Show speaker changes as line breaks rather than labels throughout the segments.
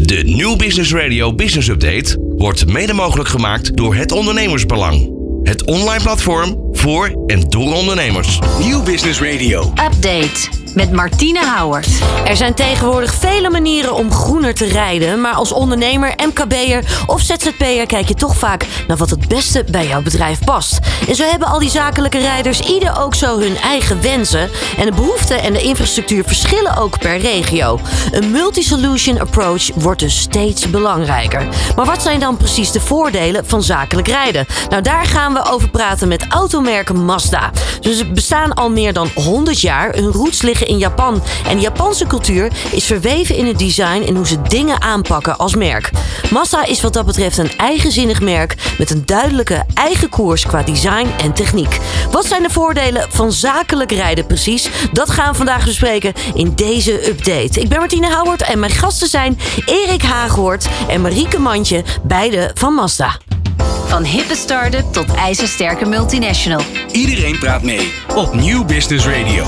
De New Business Radio Business Update wordt mede mogelijk gemaakt door Het Ondernemersbelang. Het online platform voor en door ondernemers.
New Business Radio.
Update met Martine Houwert.
Er zijn tegenwoordig vele manieren om groener te rijden. Maar als ondernemer, MKB'er of ZZP'er kijk je toch vaak naar wat het beste bij jouw bedrijf past. En zo hebben al die zakelijke rijders ieder ook zo hun eigen wensen. En de behoeften en de infrastructuur verschillen ook per regio. Een multi-solution approach wordt dus steeds belangrijker. Maar wat zijn dan precies de voordelen van zakelijk rijden? Nou, daar gaan we over praten met automerk Mazda. Ze bestaan al meer dan 100 jaar. Hun roots liggen in Japan. En de Japanse cultuur is verweven in het design en hoe ze dingen aanpakken als merk. Mazda is wat dat betreft een eigenzinnig merk met een duidelijke eigen koers qua design en techniek. Wat zijn de voordelen van zakelijk rijden precies? Dat gaan we vandaag bespreken in deze update. Ik ben Martine Houwert en mijn gasten zijn Erik Haaghoort en Marieke Mandje, beide van Mazda.
Van hippe start-up tot ijzersterke multinational.
Iedereen praat mee op New Business Radio.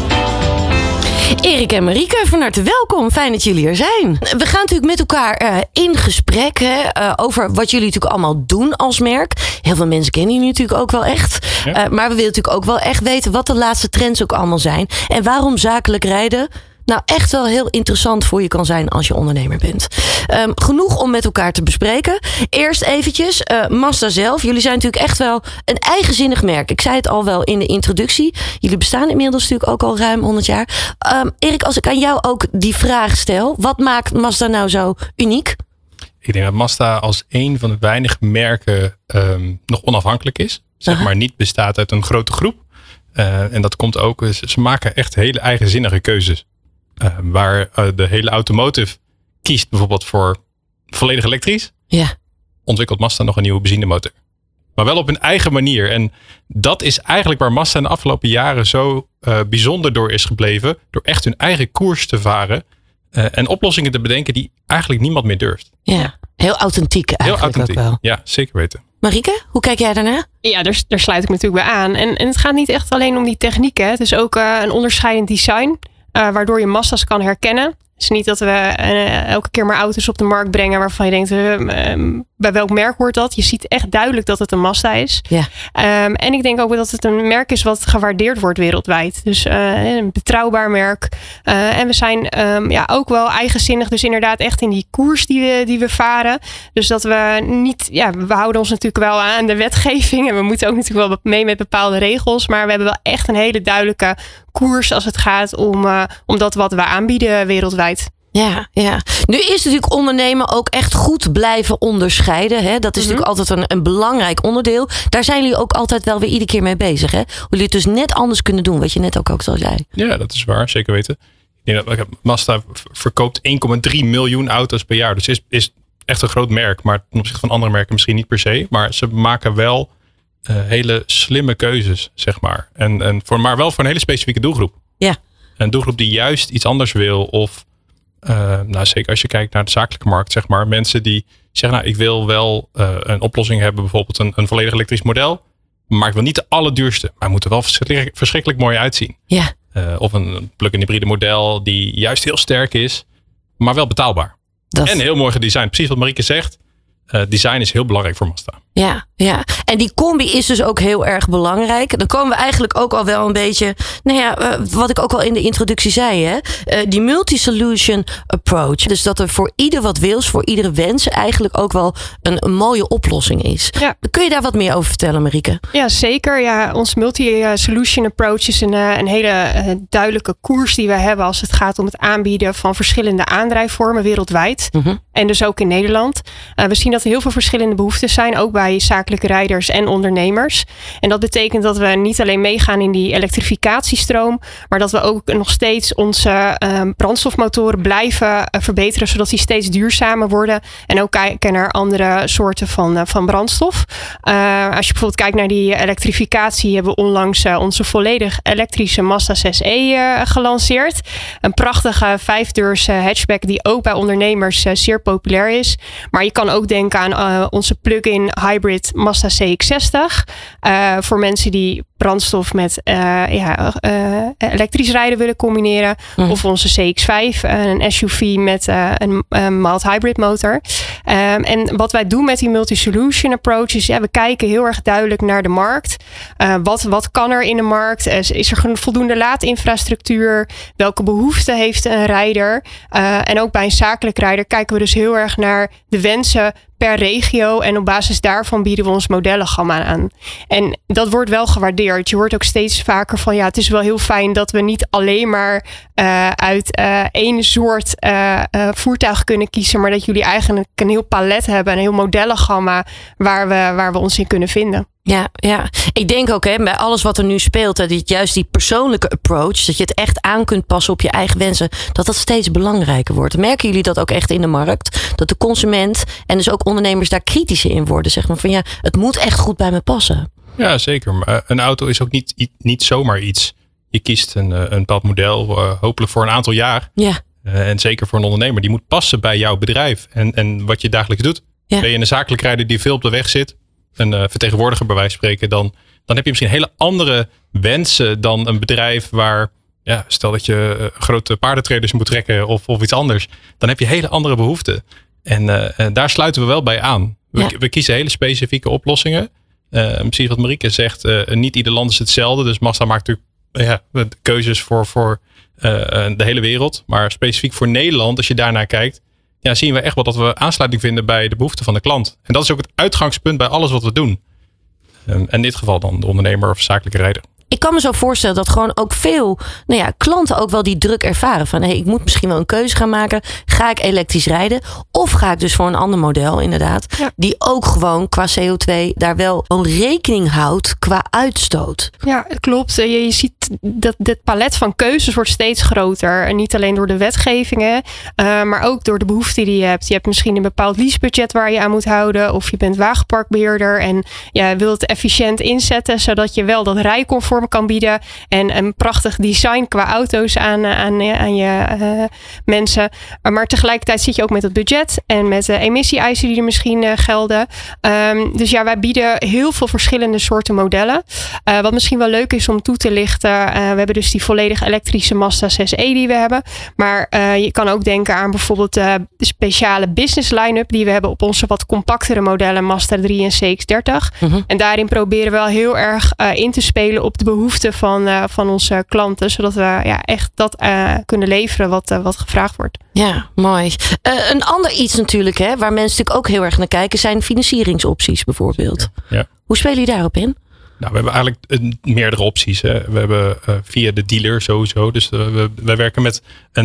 Erik en Marieke, van harte welkom. Fijn dat jullie er zijn. We gaan natuurlijk met elkaar in gesprek over wat jullie natuurlijk allemaal doen als merk. Heel veel mensen kennen jullie natuurlijk ook wel echt. Ja. Maar we willen natuurlijk ook wel echt weten wat de laatste trends ook allemaal zijn. En waarom zakelijk rijden nou echt wel heel interessant voor je kan zijn als je ondernemer bent. Genoeg om met elkaar te bespreken. Eerst eventjes, Mazda zelf. Jullie zijn natuurlijk echt wel een eigenzinnig merk. Ik zei het al wel in de introductie. Jullie bestaan inmiddels natuurlijk ook al ruim 100 jaar. Erik, als ik aan jou ook die vraag stel. Wat maakt Mazda nou zo uniek?
Ik denk dat Mazda als een van de weinige merken nog onafhankelijk is. Zeg maar niet bestaat uit een grote groep. En dat komt ook, ze maken echt hele eigenzinnige keuzes. Waar de hele automotive kiest bijvoorbeeld voor volledig elektrisch. Ja. Ontwikkelt Mazda nog een nieuwe benzinemotor. Maar wel op hun eigen manier. En dat is eigenlijk waar Mazda in de afgelopen jaren zo bijzonder door is gebleven. Door echt hun eigen koers te varen. En oplossingen te bedenken die eigenlijk niemand meer durft.
Ja, heel authentiek eigenlijk. Heel authentiek, ook wel.
Ja, zeker weten.
Marieke, hoe kijk jij daarnaar?
Ja, daar sluit ik me natuurlijk bij aan. En het gaat niet echt alleen om die techniek. Hè. Het is ook een onderscheidend design. Waardoor je Mazda's kan herkennen. Het is niet dat we elke keer maar auto's op de markt brengen waarvan je denkt, bij welk merk hoort dat? Je ziet echt duidelijk dat het een Mazda is. Ja. En ik denk ook dat het een merk is wat gewaardeerd wordt wereldwijd. Dus een betrouwbaar merk. En we zijn ook wel eigenzinnig. Dus inderdaad echt in die koers die we varen. Dus dat we niet, we houden ons natuurlijk wel aan de wetgeving. En we moeten ook natuurlijk wel mee met bepaalde regels. Maar we hebben wel echt een hele duidelijke koers als het gaat om dat wat we aanbieden wereldwijd.
Ja. Nu is natuurlijk ondernemen ook echt goed blijven onderscheiden. Hè? Dat is natuurlijk altijd een belangrijk onderdeel. Daar zijn jullie ook altijd wel weer iedere keer mee bezig. Hè? Hoe jullie het dus net anders kunnen doen. Wat je net ook zo zei.
Ja, dat is waar. Zeker weten. Ik denk dat Mazda verkoopt 1,3 miljoen auto's per jaar. Dus is echt een groot merk. Maar ten opzichte van andere merken misschien niet per se. Maar ze maken wel hele slimme keuzes, zeg maar. Maar wel voor een hele specifieke doelgroep. Ja. Een doelgroep die juist iets anders wil. Of zeker als je kijkt naar de zakelijke markt, zeg maar. Mensen die zeggen, ik wil wel een oplossing hebben. Bijvoorbeeld een volledig elektrisch model. Maar ik wil niet de allerduurste. Maar het moet er wel verschrikkelijk mooi uitzien. Ja. Of een plug-in hybride model die juist heel sterk is. Maar wel betaalbaar. En heel mooi gedesigned. Precies wat Marieke zegt. Design is heel belangrijk voor Mazda.
Ja. En die combi is dus ook heel erg belangrijk. Dan komen we eigenlijk ook al wel een beetje, wat ik ook al in de introductie zei, hè? Die multi-solution approach. Dus dat er voor ieder wat wils, voor iedere wens eigenlijk ook wel een mooie oplossing is. Ja. Kun je daar wat meer over vertellen, Marieke?
Ja, zeker. Ja, ons multi-solution approach is een hele duidelijke koers die we hebben als het gaat om het aanbieden van verschillende aandrijfvormen wereldwijd. En dus ook in Nederland. We zien dat er heel veel verschillende behoeftes zijn, ook bij zakelijke rijders en ondernemers. En dat betekent dat we niet alleen meegaan in die elektrificatiestroom, maar dat we ook nog steeds onze brandstofmotoren blijven verbeteren, zodat die steeds duurzamer worden. En ook kijken naar andere soorten van brandstof. Als je bijvoorbeeld kijkt naar die elektrificatie, hebben we onlangs onze volledig elektrische Mazda 6e gelanceerd. Een prachtige 5-deurs hatchback die ook bij ondernemers zeer populair is. Maar je kan ook denken aan onze plug-in hybrid Mazda CX-60. Voor mensen die brandstof met elektrisch rijden willen combineren. Of onze CX-5, een SUV met een mild hybrid motor. En wat wij doen met die multi-solution approach is, we kijken heel erg duidelijk naar de markt. Wat kan er in de markt? Is er voldoende laadinfrastructuur? Welke behoeften heeft een rijder? En ook bij een zakelijk rijder kijken we dus heel erg naar de wensen per regio. En op basis daarvan bieden we ons modellengamma aan. En dat wordt wel gewaardeerd. Je hoort ook steeds vaker van het is wel heel fijn dat we niet alleen maar uit één soort voertuig kunnen kiezen. Maar dat jullie eigenlijk een heel palet hebben. Een heel modellengamma waar we ons in kunnen vinden.
Ja, ik denk ook bij alles wat er nu speelt, dat juist die persoonlijke approach, dat je het echt aan kunt passen op je eigen wensen, dat steeds belangrijker wordt. Merken jullie dat ook echt in de markt? Dat de consument en dus ook ondernemers daar kritischer in worden? Zeg maar van het moet echt goed bij me passen.
Ja, zeker. Maar een auto is ook niet zomaar iets. Je kiest een bepaald model, hopelijk voor een aantal jaar. Ja. En zeker voor een ondernemer. Die moet passen bij jouw bedrijf en wat je dagelijks doet. Ja. Ben je een zakelijk rijder die veel op de weg zit, een vertegenwoordiger bij wijze van spreken, dan heb je misschien hele andere wensen dan een bedrijf waar, stel dat je grote paardentraders moet trekken of iets anders. Dan heb je hele andere behoeften. En daar sluiten we wel bij aan. We kiezen hele specifieke oplossingen. Precies wat Marieke zegt, niet ieder land is hetzelfde. Dus Mazda maakt natuurlijk keuzes voor de hele wereld. Maar specifiek voor Nederland, als je daarnaar kijkt, zien we echt wel dat we aansluiting vinden bij de behoeften van de klant. En dat is ook het uitgangspunt bij alles wat we doen. En in dit geval dan de ondernemer of zakelijke rijder.
Ik kan me zo voorstellen dat gewoon ook veel klanten ook wel die druk ervaren. Van ik moet misschien wel een keuze gaan maken. Ga ik elektrisch rijden? Of ga ik dus voor een ander model inderdaad. Ja. Die ook gewoon qua CO2 daar wel een rekening houdt qua uitstoot.
Ja, het klopt. Je ziet dat dit palet van keuzes wordt steeds groter. En niet alleen door de wetgevingen. Maar ook door de behoeften die je hebt. Je hebt misschien een bepaald leasebudget waar je aan moet houden. Of je bent wagenparkbeheerder. En je wilt het efficiënt inzetten. Zodat je wel dat rijcomfort kan bieden en een prachtig design qua auto's aan je mensen. Maar tegelijkertijd zit je ook met het budget en met de emissie-eisen die er misschien gelden. Dus wij bieden heel veel verschillende soorten modellen. Wat misschien wel leuk is om toe te lichten. We hebben dus die volledig elektrische Mazda 6e die we hebben. Maar je kan ook denken aan bijvoorbeeld de speciale business line-up die we hebben op onze wat compactere modellen Mazda 3 en CX-30. Mm-hmm. En daarin proberen we wel heel erg in te spelen op de behoeften van onze klanten. Zodat we echt dat kunnen leveren wat gevraagd wordt.
Ja, mooi. Een ander iets natuurlijk waar mensen natuurlijk ook heel erg naar kijken zijn financieringsopties bijvoorbeeld. Ja. Hoe spelen jullie daarop in?
Nou, we hebben eigenlijk meerdere opties. Hè. We hebben via de dealer sowieso. Dus wij werken met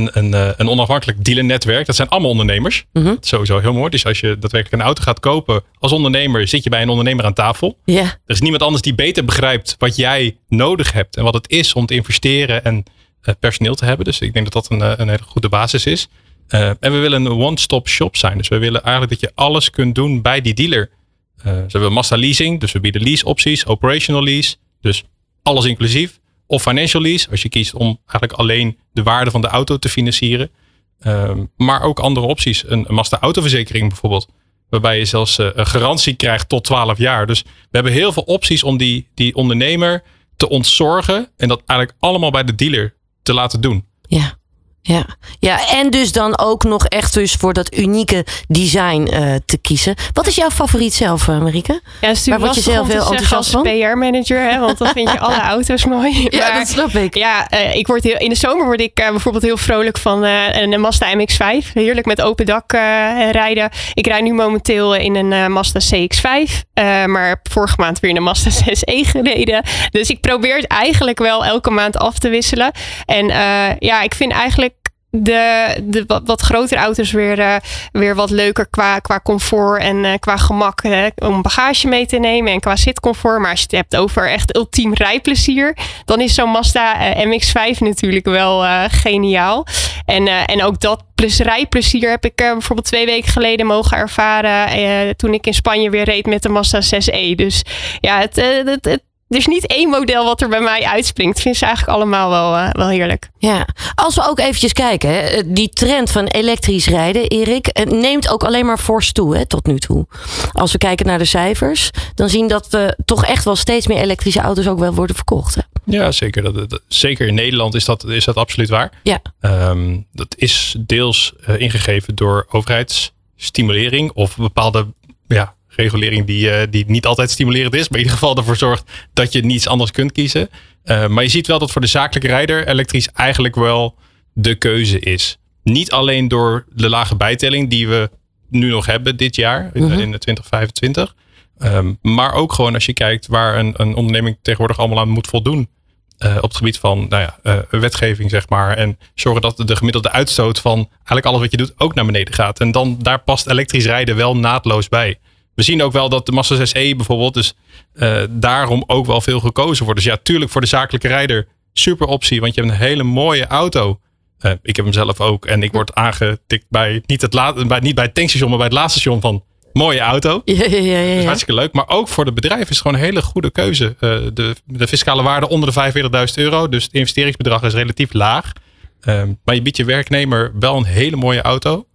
een onafhankelijk dealernetwerk. Dat zijn allemaal ondernemers. Mm-hmm. Dat is sowieso heel mooi. Dus als je daadwerkelijk een auto gaat kopen als ondernemer, zit je bij een ondernemer aan tafel. Yeah. Er is niemand anders die beter begrijpt wat jij nodig hebt en wat het is om te investeren en personeel te hebben. Dus ik denk dat dat een hele goede basis is. En we willen een one-stop shop zijn. Dus we willen eigenlijk dat je alles kunt doen bij die dealer. Ze hebben Mazda leasing, dus we bieden lease opties, operational lease, dus alles inclusief. Of financial lease, als je kiest om eigenlijk alleen de waarde van de auto te financieren. Maar ook andere opties, een Mazda autoverzekering bijvoorbeeld, waarbij je zelfs een garantie krijgt tot 12 jaar. Dus we hebben heel veel opties om die ondernemer te ontzorgen en dat eigenlijk allemaal bij de dealer te laten doen.
Ja, en dus dan ook nog echt dus voor dat unieke design te kiezen. Wat is jouw favoriet zelf, Marieke?
Ja, waar word je zelf heel enthousiast van? PR-manager, want dan vind je alle auto's mooi.
Ja, maar, dat snap ik.
Ja, in de zomer word ik bijvoorbeeld heel vrolijk van een Mazda MX-5. Heerlijk met open dak rijden. Ik rijd nu momenteel in een Mazda CX-5. Maar heb vorige maand weer in een Mazda 6e gereden. Dus ik probeer het eigenlijk wel elke maand af te wisselen. En ik vind eigenlijk de wat grotere auto's weer wat leuker qua comfort en qua gemak om bagage mee te nemen en qua zitcomfort. Maar als je het hebt over echt ultiem rijplezier, dan is zo'n Mazda MX-5 natuurlijk wel geniaal. En ook dat plus rijplezier heb ik bijvoorbeeld 2 weken geleden mogen ervaren toen ik in Spanje weer reed met de Mazda 6e. Dus ja, er is niet één model wat er bij mij uitspringt. Ik vind ze eigenlijk allemaal wel heerlijk.
Ja, als we ook eventjes kijken, hè, die trend van elektrisch rijden, Erik, neemt ook alleen maar fors toe, hè, tot nu toe. Als we kijken naar de cijfers, dan zien dat toch echt wel steeds meer elektrische auto's ook wel worden verkocht. Hè?
Ja, zeker. Zeker in Nederland is dat absoluut waar.
Ja.
Dat is deels ingegeven door overheidsstimulering of bepaalde regulering die niet altijd stimulerend is. Maar in ieder geval ervoor zorgt dat je niets anders kunt kiezen. Maar je ziet wel dat voor de zakelijke rijder elektrisch eigenlijk wel de keuze is. Niet alleen door de lage bijtelling die we nu nog hebben dit jaar in 2025. Maar ook gewoon als je kijkt waar een onderneming tegenwoordig allemaal aan moet voldoen. Op het gebied van wetgeving, zeg maar. En zorgen dat de gemiddelde uitstoot van eigenlijk alles wat je doet ook naar beneden gaat. En dan daar past elektrisch rijden wel naadloos bij. We zien ook wel dat de Mazda 6e bijvoorbeeld, dus daarom ook wel veel gekozen wordt. Dus ja, tuurlijk voor de zakelijke rijder super optie, want je hebt een hele mooie auto. Ik heb hem zelf ook en ik word aangetikt bij niet bij het tankstation, maar bij het laadstation van mooie auto.
Ja.
Dat is hartstikke leuk. Maar ook voor de bedrijven is het gewoon een hele goede keuze. De fiscale waarde onder de €45.000. Dus het investeringsbedrag is relatief laag. Maar je biedt je werknemer wel een hele mooie auto.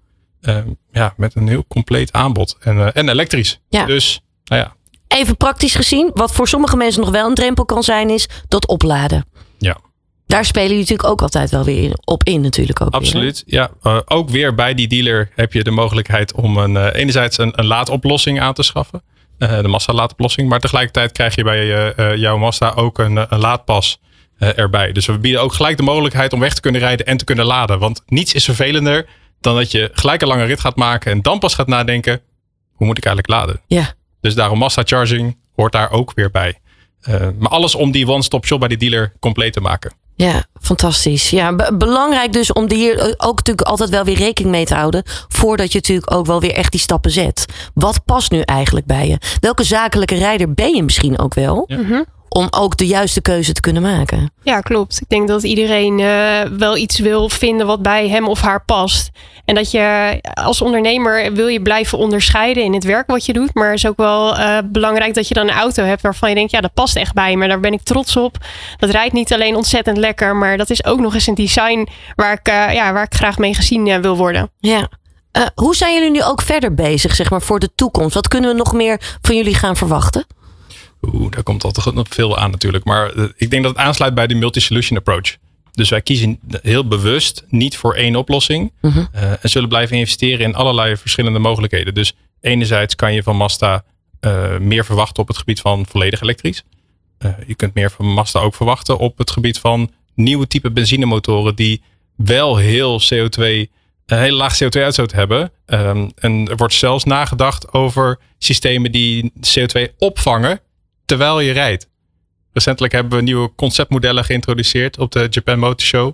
Met een heel compleet aanbod. En elektrisch.
Ja.
Dus,
Even praktisch gezien, wat voor sommige mensen nog wel een drempel kan zijn, is dat opladen.
Ja.
Daar spelen jullie natuurlijk ook altijd wel weer op in natuurlijk. Ook
absoluut, weer, ja. Ook weer bij die dealer heb je de mogelijkheid om enerzijds een laadoplossing aan te schaffen. De Mazda laadoplossing. Maar tegelijkertijd krijg je bij jouw Mazda ook een laadpas erbij. Dus we bieden ook gelijk de mogelijkheid om weg te kunnen rijden en te kunnen laden. Want niets is vervelender dan dat je gelijk een lange rit gaat maken en dan pas gaat nadenken, hoe moet ik eigenlijk laden?
Ja.
Dus daarom Mazda Charging hoort daar ook weer bij. Maar alles om die one-stop shop bij die dealer compleet te maken.
Ja, fantastisch. Ja, belangrijk dus om hier ook natuurlijk altijd wel weer rekening mee te houden, voordat je natuurlijk ook wel weer echt die stappen zet. Wat past nu eigenlijk bij je? Welke zakelijke rijder ben je misschien ook wel?
Ja.
Om ook de juiste keuze te kunnen maken.
Ja, klopt. Ik denk dat iedereen wel iets wil vinden wat bij hem of haar past. En dat je als ondernemer wil je blijven onderscheiden in het werk wat je doet. Maar het is ook wel belangrijk dat je dan een auto hebt waarvan je denkt, ja, dat past echt bij me. Daar ben ik trots op. Dat rijdt niet alleen ontzettend lekker, maar dat is ook nog eens een design waar ik graag mee gezien wil worden.
Ja. Hoe zijn jullie nu ook verder bezig, zeg maar, voor de toekomst? Wat kunnen we nog meer van jullie gaan verwachten?
Daar komt altijd nog veel aan natuurlijk. Maar ik denk dat het aansluit bij de multi-solution approach. Dus wij kiezen heel bewust niet voor één oplossing. En zullen blijven investeren in allerlei verschillende mogelijkheden. Dus enerzijds kan je van Mazda meer verwachten op het gebied van volledig elektrisch. Je kunt meer van Mazda ook verwachten op het gebied van nieuwe type benzinemotoren die wel heel hele laag CO2-uitstoot hebben. En er wordt zelfs nagedacht over systemen die CO2 opvangen terwijl je rijdt. Recentelijk hebben we nieuwe conceptmodellen geïntroduceerd op de Japan Motor Show.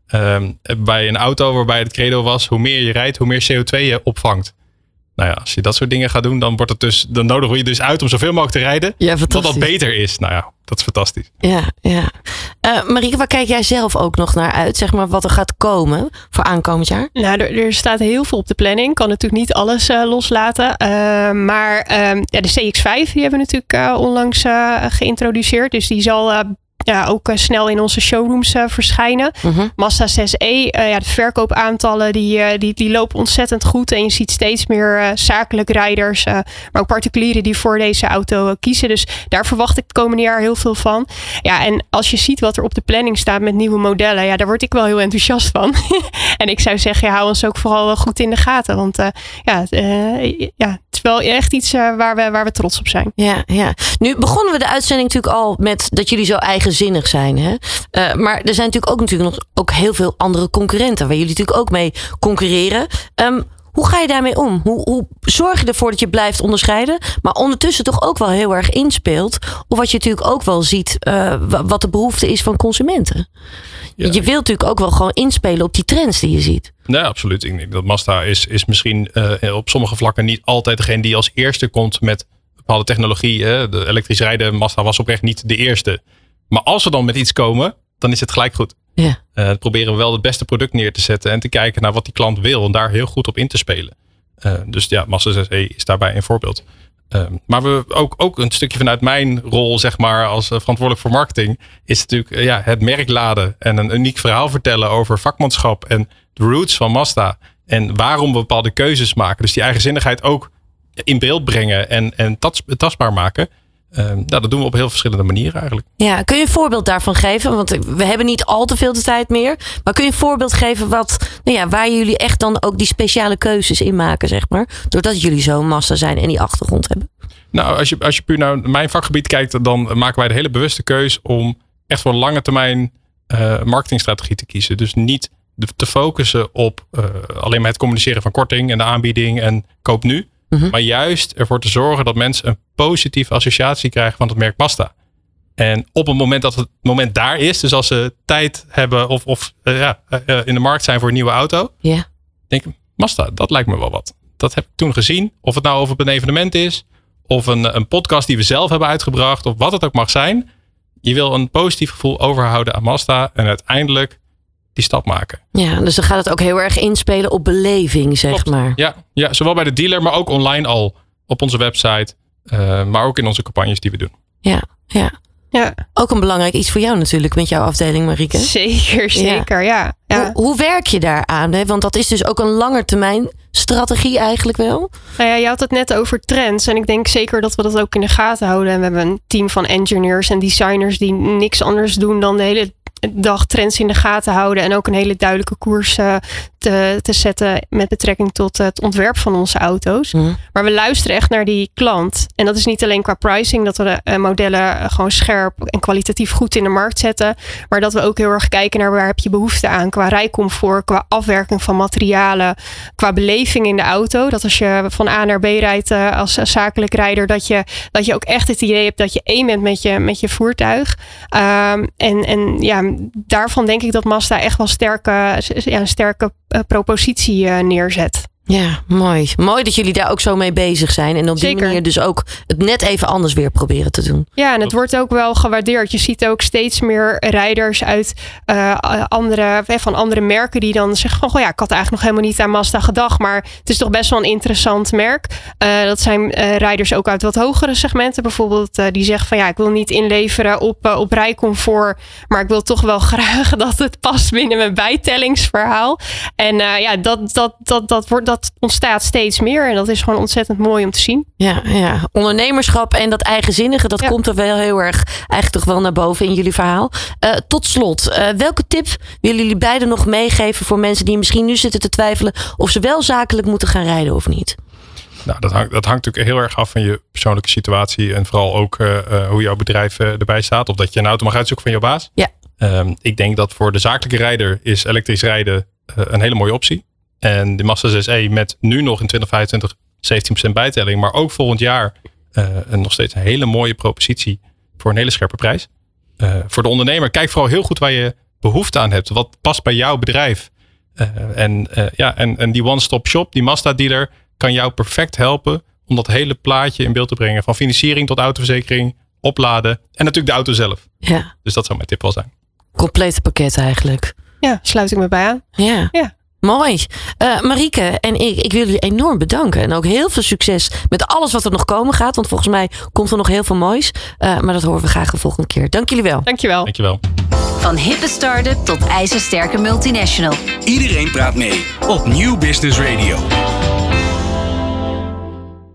Bij een auto waarbij het credo was, hoe meer je rijdt, hoe meer CO2 je opvangt. Nou ja, als je dat soort dingen gaat doen, dan nodigen we je dus uit om zoveel mogelijk te rijden.
Ja,
tot dat beter is. Nou ja, dat is fantastisch.
Ja. Marieke, waar kijk jij zelf ook nog naar uit? Zeg maar wat er gaat komen voor aankomend jaar?
Nou, er staat heel veel op de planning. Kan natuurlijk niet alles loslaten. Maar de CX-5 die hebben we natuurlijk onlangs geïntroduceerd. Dus die zal ook snel in onze showrooms verschijnen. Mazda 6e, de verkoopaantallen die lopen ontzettend goed. En je ziet steeds meer zakelijk rijders, maar ook particulieren die voor deze auto kiezen. Dus daar verwacht ik het komende jaar heel veel van. Ja, en als je ziet wat er op de planning staat met nieuwe modellen, daar word ik wel heel enthousiast van. En ik zou zeggen, hou ons ook vooral goed in de gaten. Want het is wel echt iets waar we trots op zijn.
Ja. Nu begonnen we de uitzending natuurlijk al met dat jullie zo eigenzinnig zijn. Hè? Maar er zijn natuurlijk nog heel veel andere concurrenten waar jullie natuurlijk ook mee concurreren. Hoe ga je daarmee om? Hoe zorg je ervoor dat je blijft onderscheiden, maar ondertussen toch ook wel heel erg inspeelt op wat je natuurlijk ook wel ziet, wat de behoefte is van consumenten? Ja. Je wilt natuurlijk ook wel gewoon inspelen op die trends die je ziet.
Nee, absoluut. Ik denk dat Mazda is misschien op sommige vlakken niet altijd degene die als eerste komt met bepaalde technologie. De elektrisch rijden, Mazda was oprecht niet de eerste. Maar als we dan met iets komen, dan is het gelijk goed.
Ja.
Proberen we wel het beste product neer te zetten en te kijken naar wat die klant wil en daar heel goed op in te spelen. Dus ja, Mazda 6e is daarbij een voorbeeld. Maar we ook een stukje vanuit mijn rol, zeg maar, als verantwoordelijk voor marketing, is natuurlijk het merk laden en een uniek verhaal vertellen over vakmanschap en de roots van Mazda. En waarom we bepaalde keuzes maken. Dus die eigenzinnigheid ook in beeld brengen en tastbaar maken. Dat doen we op heel verschillende manieren eigenlijk.
Ja, kun je een voorbeeld daarvan geven? Want we hebben niet al te veel de tijd meer. Maar kun je een voorbeeld geven waar jullie echt dan ook die speciale keuzes in maken, zeg maar? Doordat jullie zo'n Mazda zijn en die achtergrond hebben. Nou,
als je puur naar mijn vakgebied kijkt, dan maken wij de hele bewuste keus om echt voor een lange termijn marketingstrategie te kiezen. Dus niet te focussen op alleen maar het communiceren van korting en de aanbieding en koop nu. Maar juist ervoor te zorgen dat mensen een positieve associatie krijgen van het merk Mazda. En op het moment dat het moment daar is, dus als ze tijd hebben of in de markt zijn voor een nieuwe auto, denk ik, Mazda, dat lijkt me wel wat. Dat heb ik toen gezien. Of het nou over een evenement is, of een podcast die we zelf hebben uitgebracht, of wat het ook mag zijn. Je wil een positief gevoel overhouden aan Mazda en uiteindelijk die stap maken. Ja, dus dan gaat het ook heel erg inspelen op beleving, zeg maar. Ja, zowel bij de dealer, maar ook online al op onze website. Maar ook in onze campagnes die we doen. Ja. Ook een belangrijk iets voor jou natuurlijk met jouw afdeling, Marieke.
Zeker, ja.
Hoe werk je daaraan? Hè? Want dat is dus ook een langetermijn strategie eigenlijk wel.
Nou ja, je had het net over trends. En ik denk zeker dat we dat ook in de gaten houden. En we hebben een team van engineers en designers die niks anders doen dan de hele dag trends in de gaten houden. En ook een hele duidelijke koers te zetten met betrekking tot het ontwerp van onze auto's. Maar we luisteren echt naar die klant. En dat is niet alleen qua pricing, dat we de modellen gewoon scherp en kwalitatief goed in de markt zetten. Maar dat we ook heel erg kijken naar waar heb je behoefte aan. Qua rijcomfort, qua afwerking van materialen, qua beleving in de auto. Dat als je van A naar B rijdt als zakelijk rijder, dat je ook echt het idee hebt dat je één bent met je voertuig. Daarvan denk ik dat Mazda echt wel een sterke propositie neerzet.
Ja, mooi. Mooi dat jullie daar ook zo mee bezig zijn. En op die manier dus ook het net even anders weer proberen te doen.
Ja, en het wordt ook wel gewaardeerd. Je ziet ook steeds meer rijders uit van andere merken die dan zeggen van, ik had eigenlijk nog helemaal niet aan Mazda gedacht, maar het is toch best wel een interessant merk. Dat zijn rijders ook uit wat hogere segmenten. Bijvoorbeeld die zeggen van, ik wil niet inleveren op rijcomfort, maar ik wil toch wel graag dat het past binnen mijn bijtellingsverhaal. En dat ontstaat steeds meer. En dat is gewoon ontzettend mooi om te zien.
Ja. Ondernemerschap en dat eigenzinnige, dat komt er wel heel erg eigenlijk toch wel naar boven in jullie verhaal. Tot slot, welke tip willen jullie beiden nog meegeven voor mensen die misschien nu zitten te twijfelen of ze wel zakelijk moeten gaan rijden of niet?
Nou, dat hangt natuurlijk heel erg af van je persoonlijke situatie en vooral ook hoe jouw bedrijf erbij staat. Of dat je een auto mag uitzoeken van jouw baas.
Ja.
Ik denk dat voor de zakelijke rijder is elektrisch rijden een hele mooie optie. En de Mazda 6e met nu nog in 2025 17% bijtelling. Maar ook volgend jaar nog steeds een hele mooie propositie voor een hele scherpe prijs. Voor de ondernemer, kijk vooral heel goed waar je behoefte aan hebt. Wat past bij jouw bedrijf? En die one-stop shop, die Mazda dealer, kan jou perfect helpen om dat hele plaatje in beeld te brengen. Van financiering tot autoverzekering, opladen en natuurlijk de auto zelf.
Ja.
Dus dat zou mijn tip wel zijn.
Complete pakket eigenlijk.
Ja, sluit ik me bij aan.
Ja. Mooi. Marieke en ik wil jullie enorm bedanken. En ook heel veel succes met alles wat er nog komen gaat. Want volgens mij komt er nog heel veel moois. Maar dat horen we graag de volgende keer. Dank jullie wel.
Dankjewel.
Van hippe start-up tot ijzersterke multinational.
Iedereen praat mee op Nieuw Business Radio.